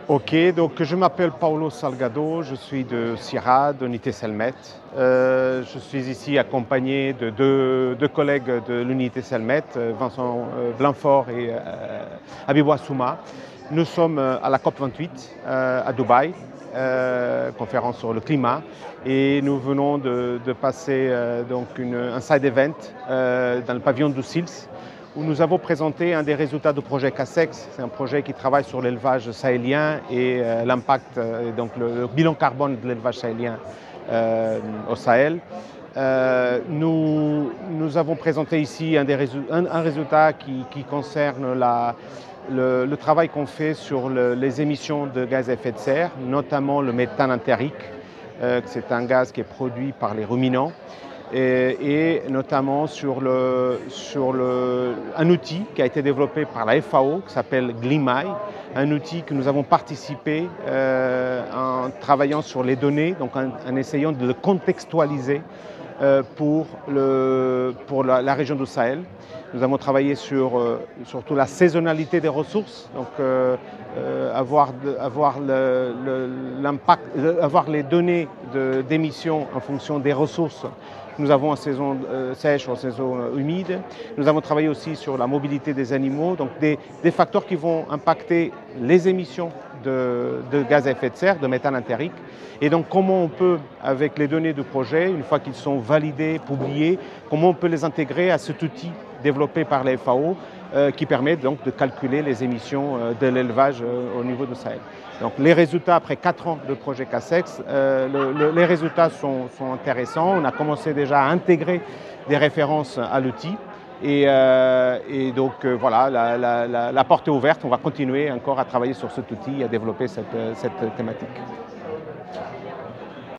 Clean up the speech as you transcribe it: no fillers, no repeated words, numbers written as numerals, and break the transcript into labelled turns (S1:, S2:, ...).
S1: Ok, donc je m'appelle Paulo Salgado, je suis de CIRAD, unité Selmet. Je suis ici accompagné de deux collègues de l'unité Selmet, Vincent Blanfort et Habibou Assouma. Nous sommes à la COP28 à Dubaï, conférence sur le climat, et nous venons de passer un side event dans le pavillon du SILS, où nous avons présenté un des résultats du projet CASEX. C'est un projet qui travaille sur l'élevage sahélien et l'impact, donc le bilan carbone de l'élevage sahélien au Sahel. Nous avons présenté ici un résultat qui concerne le travail qu'on fait sur les émissions de gaz à effet de serre, notamment le méthane entérique. C'est un gaz qui est produit par les ruminants. Et notamment sur un outil qui a été développé par la FAO qui s'appelle GLIMAI, un outil que nous avons participé en travaillant sur les données, donc en essayant de le contextualiser pour la région du Sahel. Nous avons travaillé surtout la saisonnalité des ressources, donc avoir les données d'émissions en fonction des ressources. Nous avons en saison sèche ou en saison humide. Nous avons travaillé aussi sur la mobilité des animaux, donc des facteurs qui vont impacter les émissions de gaz à effet de serre, de méthane entérique. Et donc comment on peut, avec les données du projet, une fois qu'ils sont validés, publiés, comment on peut les intégrer à cet outil développé par la FAO qui permet donc de calculer les émissions de l'élevage au niveau du Sahel. Donc les résultats, après 4 ans de projet CASEX, les résultats sont intéressants. On a commencé déjà à intégrer des références à l'outil. Et donc voilà, la porte est ouverte. On va continuer encore à travailler sur cet outil et à développer cette thématique.